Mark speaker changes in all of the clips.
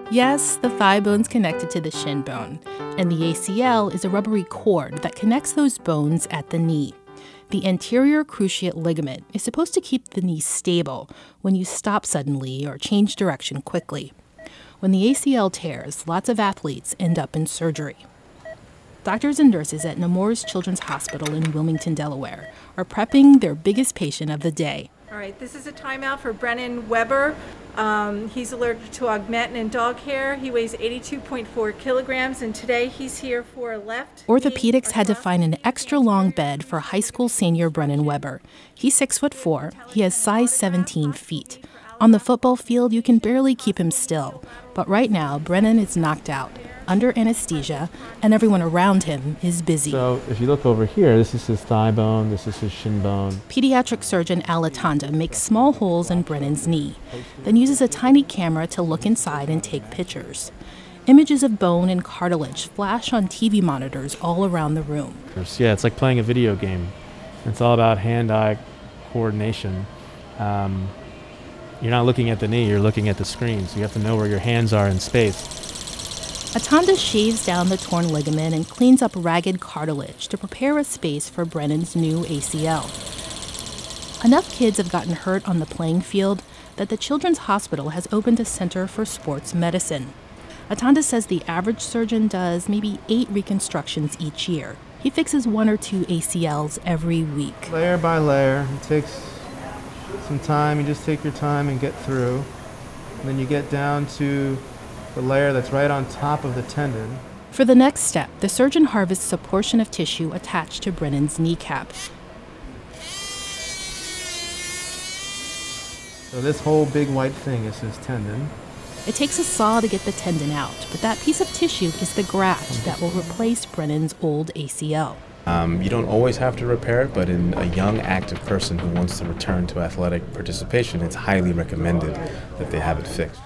Speaker 1: Yes, the thigh bone's connected to the shin bone, and the ACL is a rubbery cord that connects those bones at the knee. The anterior cruciate ligament is supposed to keep the knee stable when you stop suddenly or change direction quickly. When the ACL tears, lots of athletes end up in surgery. Doctors and nurses at Nemours Children's Hospital in Wilmington, Delaware, are prepping their biggest patient of the day.
Speaker 2: All right, this is a timeout for Brennan Weber. He's allergic to augmentin and dog hair. He weighs 82.4 kilograms, and today he's here for a left.
Speaker 1: Orthopedics had to find an extra long bed for high school senior Brennan Weber. He's 6'4". He has size 17 feet. On the football field, you can barely keep him still. But right now, Brennan is knocked out, under anesthesia, and everyone around him is busy.
Speaker 3: So if you look over here, this is his thigh bone, this is his shin bone.
Speaker 1: Pediatric surgeon Al Latanda makes small holes in Brennan's knee, then uses a tiny camera to look inside and take pictures. Images of bone and cartilage flash on TV monitors all around the room.
Speaker 3: Yeah, it's like playing a video game. It's all about hand-eye coordination. You're not looking at the knee, you're looking at the screen, so you have to know where your hands are in space.
Speaker 1: Atanda shaves down the torn ligament and cleans up ragged cartilage to prepare a space for Brennan's new ACL. Enough kids have gotten hurt on the playing field that the Children's Hospital has opened a center for sports medicine. Atanda says the average surgeon does maybe 8 reconstructions each year. He fixes 1 or 2 ACLs every week.
Speaker 4: Layer by layer. It takes some time. You just take your time and get through. And then you get down to the layer that's right on top of the tendon.
Speaker 1: For the next step, the surgeon harvests a portion of tissue attached to Brennan's kneecap.
Speaker 4: So this whole big white thing is his tendon.
Speaker 1: It takes a saw to get the tendon out, but that piece of tissue is the graft that will replace Brennan's old ACL.
Speaker 5: You don't always have to repair it, but in a young, active person who wants to return to athletic participation, it's highly recommended that they have it fixed.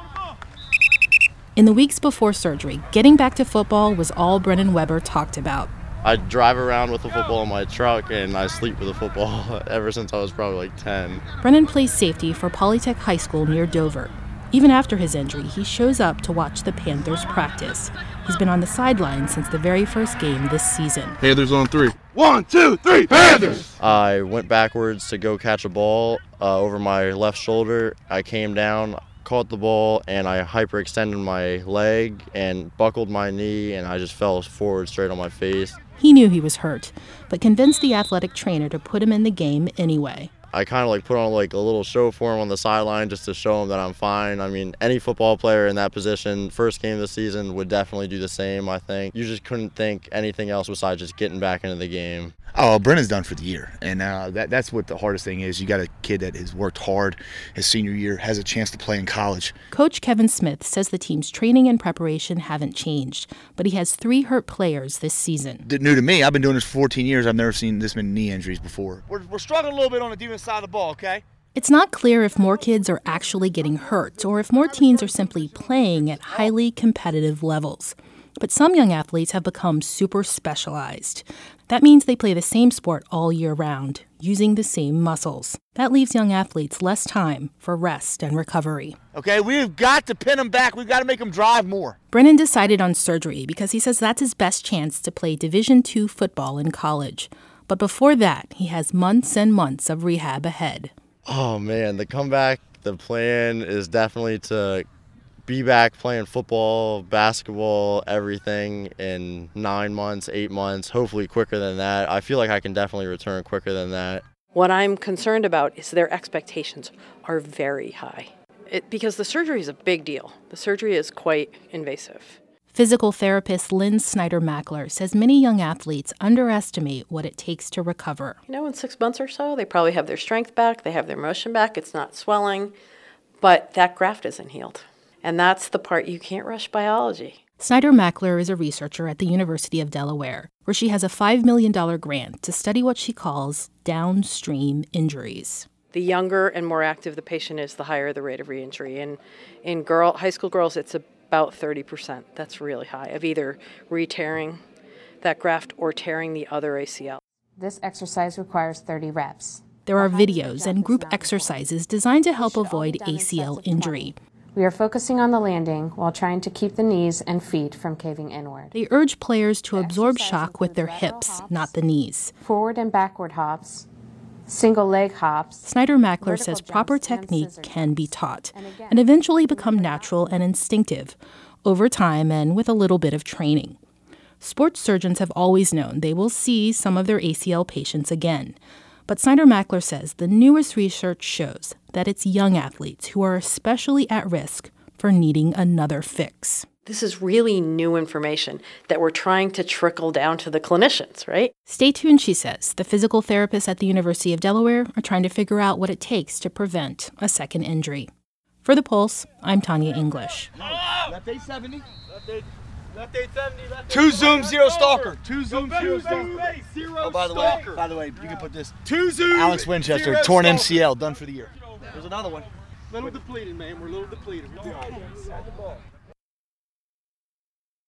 Speaker 1: In the weeks before surgery, getting back to football was all Brennan Weber talked about.
Speaker 6: I drive around with a football in my truck, and I sleep with a football ever since I was probably like 10.
Speaker 1: Brennan plays safety for Polytech High School near Dover. Even after his injury, he shows up to watch the Panthers practice. He's been on the sideline since the very first game this season.
Speaker 7: Panthers on 3. 1, 2, 3, Panthers!
Speaker 6: I went backwards to go catch a ball over my left shoulder. I came down, caught the ball, and I hyperextended my leg and buckled my knee, and I just fell forward straight on my face.
Speaker 1: He knew he was hurt, but convinced the athletic trainer to put him in the game anyway.
Speaker 6: I kind of put on a little show for him on the sideline just to show him that I'm fine. I mean, any football player in that position, first game of the season, would definitely do the same, I think. You just couldn't think anything else besides just getting back into the game.
Speaker 8: Oh, Brennan's done for the year, and that's what the hardest thing is. You got a kid that has worked hard his senior year, has a chance to play in college.
Speaker 1: Coach Kevin Smith says the team's training and preparation haven't changed, but he has 3 hurt players this season.
Speaker 8: New to me. I've been doing this for 14 years. I've never seen this many knee injuries before.
Speaker 9: We're struggling a little bit on the defense side of the ball, okay?
Speaker 1: It's not clear if more kids are actually getting hurt or if more teens are simply playing at highly competitive levels. But some young athletes have become super specialized. That means they play the same sport all year round, using the same muscles. That leaves young athletes less time for rest and recovery.
Speaker 9: Okay, we've got to pin them back. We've got to make them drive more.
Speaker 1: Brennan decided on surgery because he says that's his best chance to play Division II football in college. But before that, he has months and months of rehab ahead.
Speaker 6: Oh, man, the comeback, the plan is definitely to be back playing football, basketball, everything in 9 months, 8 months, hopefully quicker than that. I feel like I can definitely return quicker than that.
Speaker 10: What I'm concerned about is their expectations are very high because the surgery is a big deal. The surgery is quite invasive.
Speaker 1: Physical therapist Lynn Snyder-Mackler says many young athletes underestimate what it takes to recover.
Speaker 10: In 6 months or so, they probably have their strength back, they have their motion back, it's not swelling, but that graft isn't healed. And that's the part you can't rush biology.
Speaker 1: Snyder-Mackler is a researcher at the University of Delaware, where she has a $5 million grant to study what she calls downstream injuries.
Speaker 10: The younger and more active the patient is, the higher the rate of re-injury. And in high school girls, it's about 30%. That's really high, of either re-tearing that graft or tearing the other ACL.
Speaker 11: This exercise requires 30 reps.
Speaker 1: There are videos and group exercises designed to help avoid ACL injury.
Speaker 11: We are focusing on the landing while trying to keep the knees and feet from caving inward.
Speaker 1: They urge players to absorb shock with their hips, not the knees.
Speaker 11: Forward and backward hops, single leg hops.
Speaker 1: Snyder-Mackler says proper technique can be taught and eventually become natural and instinctive over time and with a little bit of training. Sports surgeons have always known they will see some of their ACL patients again. But Snyder-Mackler says the newest research shows that it's young athletes who are especially at risk for needing another fix.
Speaker 10: This is really new information that we're trying to trickle down to the clinicians, right?
Speaker 1: Stay tuned, she says. The physical therapists at the University of Delaware are trying to figure out what it takes to prevent a second injury. For The Pulse, I'm Tanya English.
Speaker 9: Left 870.
Speaker 7: Left 870. Left
Speaker 9: 2 zoom, 0 stalker.
Speaker 7: 2 zoom, 0 stalker.
Speaker 9: Oh, by the way, you can put this.
Speaker 7: 2 zoom.
Speaker 9: Alex Winchester, torn MCL, done for the year.
Speaker 7: There's another one. Little depleted, man. We're a little depleted. We'll be all right.